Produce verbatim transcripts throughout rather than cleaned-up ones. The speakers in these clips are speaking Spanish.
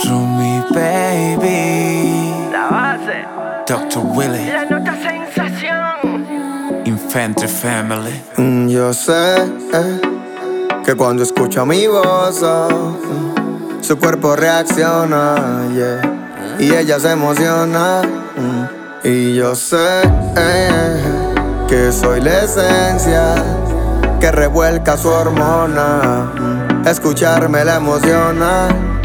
To me, baby. La base. doctor Willy. La nota sensación. Infantry Family. Mm, Yo sé eh, que cuando escucha mi voz, oh, mm, su cuerpo reacciona, yeah, y ella se emociona. mm, Y yo sé eh, que soy la esencia que revuelca su hormona. mm, Escucharme la emociona.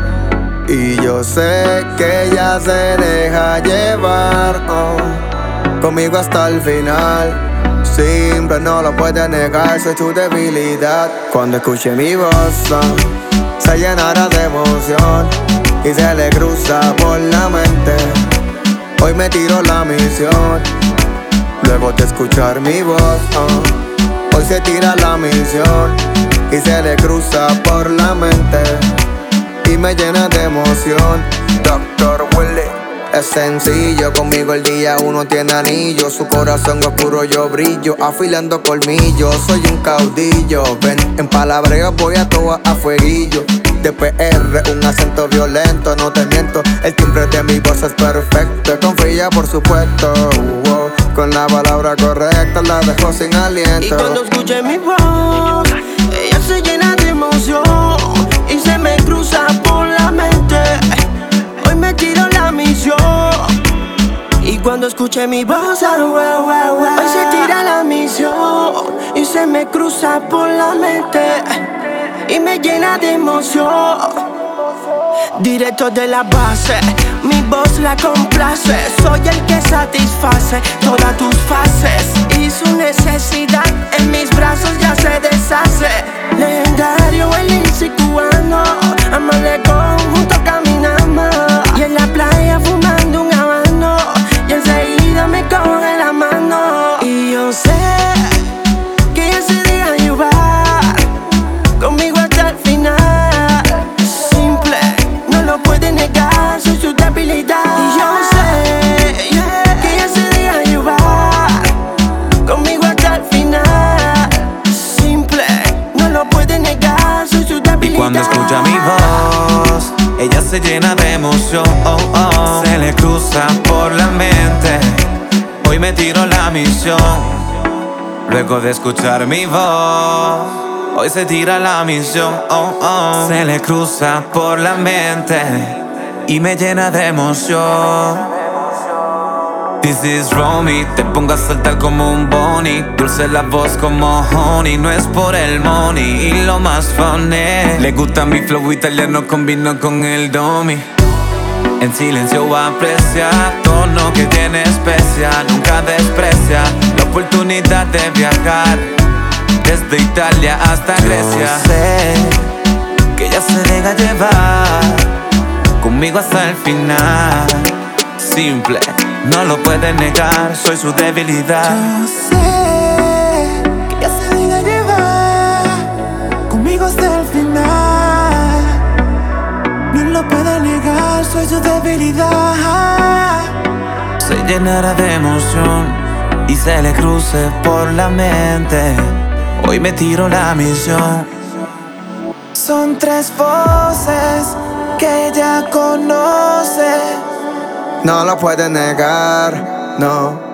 Y yo sé que ella se deja llevar, oh, conmigo hasta el final. Siempre no lo puede negar, soy tu debilidad. Cuando escuche mi voz, oh, se llenará de emoción y se le cruza por la mente. Hoy me tiro la misión, luego de escuchar mi voz, oh, hoy se tira la misión y se le cruza por la mente y me llena de emoción. doctor Willy. Es sencillo, conmigo el día uno tiene anillo. Su corazón oscuro yo brillo, afilando colmillos. Soy un caudillo, ven, en palabreo voy a todo a fueguillo. De P R, un acento violento, no te miento. El timbre de mi voz es perfecto, confía por supuesto. uh, uh, Con la palabra correcta la dejo sin aliento. Y cuando escuche mi voz, ella se llena de emoción y se me cruza por la mente. Hoy me tiro la misión. Y cuando escuche mi voz, ah, wow, wow, wow, hoy se tira la misión y se me cruza por la mente y me llena de emoción. Directo de la base, mi voz la complace. Soy el que satisface todas tus fases y su necesidad en mis brazos ya se deshace. Legendario el Lindsay cubano, amalecón junto caminamos y en la playa fumando un habano y enseguida me coge la mano. Y yo sé que ella se deja llevar conmigo hasta el final. Simple, no lo puede negar, soy su debilidad. Y yo sé yeah, que ella se deja llevar conmigo hasta el final. Simple, no lo puede negar, soy su debilidad. Y cuando escucha mi voz, ella se llena de emoción, oh, oh. Se le cruza por la mente. Hoy me tiro la misión. Luego de escuchar mi voz, hoy se tira la misión, oh, oh. Se le cruza por la mente y me llena de emoción. This is Romy, te pongo a saltar como un bunny. Dulce la voz como honey, no es por el money. Y lo más funny, le gusta mi flow italiano, combino con el domi. En silencio aprecia tono que tiene especia. Nunca desprecia la oportunidad de viajar desde Italia hasta Grecia. Yo sé que ella se deja llevar conmigo hasta el final. Simple, no lo puede negar, soy su debilidad. Yo sé que ella se deja llevar conmigo hasta el final. No lo puede negar, soy su debilidad. Se llenará de emoción y se le cruce por la mente. Hoy me tiro la misión. Son tres voces que ella conoce. No lo puede negar, no.